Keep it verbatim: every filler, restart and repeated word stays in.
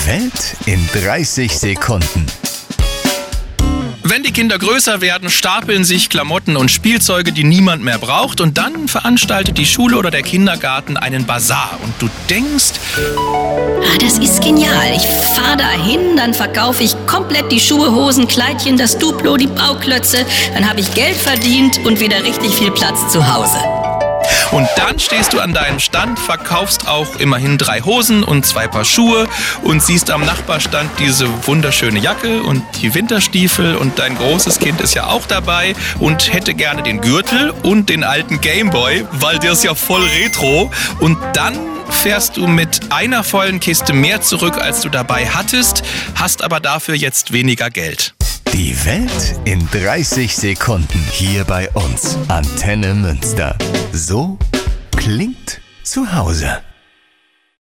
Die Welt in dreißig Sekunden. Wenn die Kinder größer werden, stapeln sich Klamotten und Spielzeuge, die niemand mehr braucht. Und dann veranstaltet die Schule oder der Kindergarten einen Bazar. Und du denkst, ah, das ist genial. Ich fahre da hin, dann verkaufe ich komplett die Schuhe, Hosen, Kleidchen, das Duplo, die Bauklötze. Dann habe ich Geld verdient und wieder richtig viel Platz zu Hause. und dann stehst du an deinem Stand, verkaufst auch immerhin drei Hosen und zwei Paar Schuhe und siehst am Nachbarstand diese wunderschöne Jacke und die Winterstiefel und dein großes Kind ist ja auch dabei und hätte gerne den Gürtel und den alten Gameboy, weil der ist ja voll retro. Und dann fährst du mit einer vollen Kiste mehr zurück, als du dabei hattest, hast aber dafür jetzt weniger Geld. Die Welt in dreißig Sekunden hier bei uns. Antenne Münster. So klingt zu Hause.